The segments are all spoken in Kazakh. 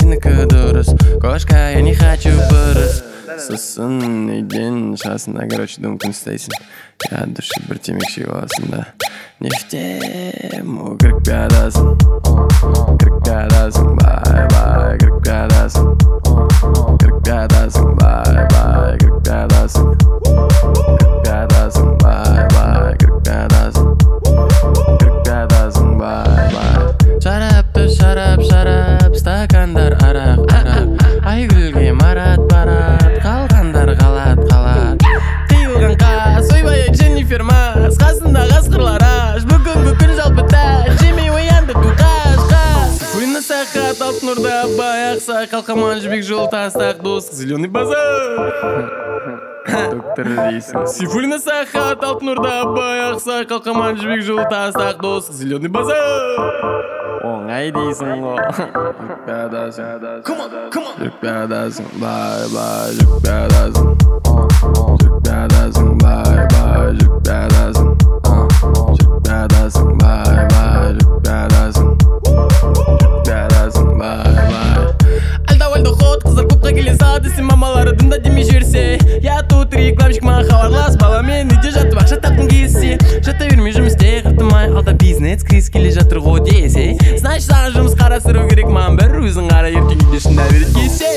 сенікі дұрыс. Кошка, я не хочу бұрыс. Сосын үйден шығасың да, короче, дүмкін істейсің. Я от души бір темекші боласың да. Нефтем, кіріп кәдасың. Кіріп кәдасың, бай-бай, кіріп кәдасың. Кіріп кәдасың, бай-бай, кіріп кәдасың. Кіріп кәдасың, бай-бай, кіріп кәдасың. Кіріп кәдасың, бай-бай. Шарапты шарап, шарап, стакандар арақ, арақ. Айгүлге марат барат, қалғандар қалат, қалат. Қиылған қас, ойбай Дженнифер Мас, қасында қасқырлар аш. Бүгінгі күн жалпы тәж, жемей оянды туқаш, қас. Фуйна сақат, алт нұрда баяқса, қалқаман жібек жол тастақ дос, зеленый базар. Доктор дейсің. Сифулина сахат, алт нұрда баяқса, қалқаман жібек жол тастақ дос, зеленый базар. Оңай дейсің ғо. Жүріп кәдасың. Жүріп кәдасың, бай-бай, жүріп кәдасың. Жүріп кәдасың, бай-бай, жүріп кәдасың. Жүріп кәдасың, бай-бай, жүріп кәдасың. Жүріп кәдасың, бай-бай. Алда-вальда ход, қыздар көпқа келе сады, сен мамалары дымда демей жерсе. Я тут рекламщик, маған хабарлас, баламен үйде жатып ақша тапқың келсе. Жата бермей жұмысте қыртымай, алда бизнес криз келе жатыр ғо десе. Значит, саған жұмыс қарастыру керек, маған бір өзің қара ертең үйде шында берет кесе.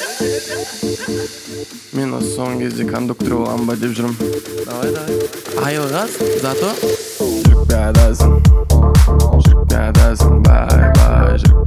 Мен осы соңғы кезде кондуктор болам ба деп жүрім. Давай. Айылғас, зато жүріп кәдасың. Жүріп кәдасың, бай-бай, жүріп